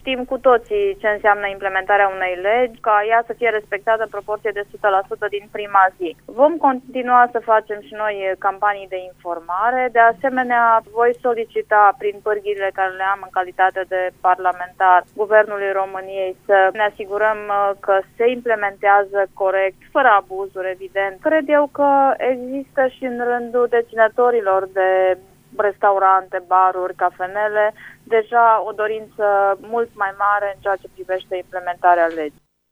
Știm cu toții ce înseamnă implementarea unei legi, ca ea să fie respectată în proporție de 100% din prima zi. Vom continua să facem și noi campanii de informare. De asemenea, voi solicita prin pârghiile care le am în calitate de parlamentar Guvernului României să ne asigurăm că se implementează corect, fără abuzuri, evident. Cred eu că există și în rândul deținătorilor de restaurante, baruri, cafenele, deja o dorință mult mai mare în ceea ce privește implementarea legii.